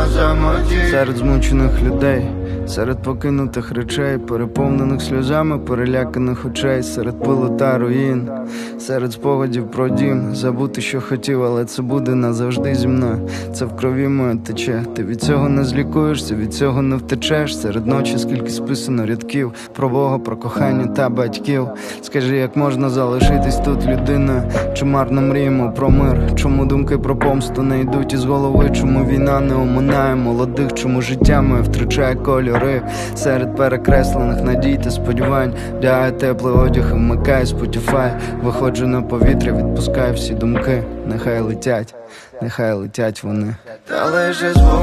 на самоті. Серед змучених людей, серед покинутих речей, переповнених сльозами, переляканих очей, серед пилу та руїн, серед спогадів про дім. Забути, що хотів, але це буде назавжди зі мною. Це в крові моє тече. Ти від цього не злікуєшся, від цього не втечеш. Серед ночі скільки списано рядків про Бога, про кохання та батьків. Скажи, як можна залишитись тут людиною? Чи марно мріємо про мир? Чому думки про помсту не йдуть із голови? Чому війна не оминає молодих? Чому життя моє втрачає кольори? Серед перекреслених надій та сподівань вдягаю теплий одяг і вмикаю Spotify. Виходжу на повітря, відпускаю всі думки. Нехай летять вони. Та лише звук